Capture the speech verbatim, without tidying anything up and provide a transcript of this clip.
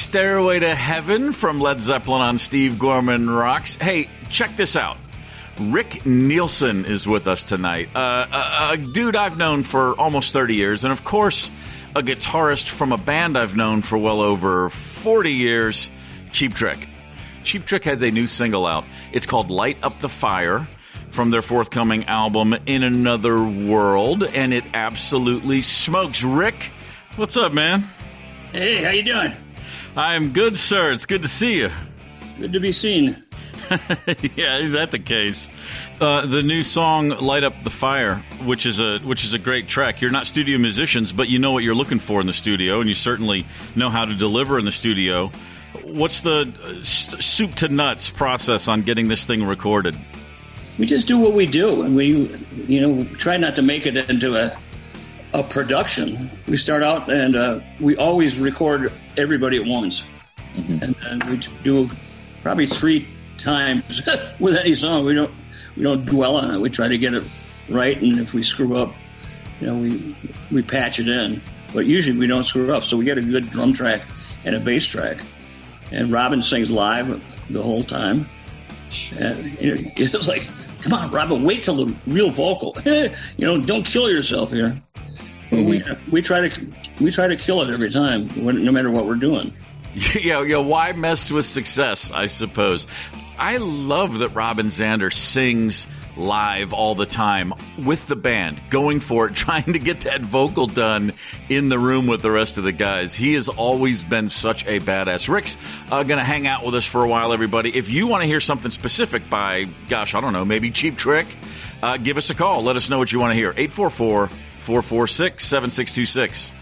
Stairway to Heaven from Led Zeppelin on Steve Gorman Rocks. Hey, check this out. Rick Nielsen is with us tonight. Uh, a, a dude I've known for almost thirty years, and of course, a guitarist from a band I've known for well over forty years, Cheap Trick. Cheap Trick has a new single out. It's called Light Up the Fire from their forthcoming album, In Another World, and it absolutely smokes. Rick, what's up, man? Hey, how you doing? I'm good, sir. It's good to see you. Good to be seen. Yeah, is that the case? Uh, the new song "Light Up the Fire," which is a which is a great track. You're not studio musicians, but you know what you're looking for in the studio, and you certainly know how to deliver in the studio. What's the uh, soup to nuts process on getting this thing recorded? We just do what we do, and we, you know, try not to make it into a a production. We start out, and uh, we always record everybody at once, mm-hmm. and, and we do probably three times with any song. We don't we don't dwell on it. We try to get it right, and if we screw up, you know, we we patch it in. But usually we don't screw up, so we get a good drum track and a bass track. And Robin sings live the whole time. And you know, it's like, come on, Robin, wait till the real vocal. You know, don't kill yourself here. Mm-hmm. We we try to we try to kill it every time, no matter what we're doing. Yeah, yeah. Why mess with success? I suppose. I love that Robin Zander sings live all the time with the band, going for it, trying to get that vocal done in the room with the rest of the guys. He has always been such a badass. Rick's uh, going to hang out with us for a while, everybody. If you want to hear something specific by, gosh, I don't know, maybe Cheap Trick, uh, give us a call. Let us know what you want to hear. eight four four, four four six, seven six two six.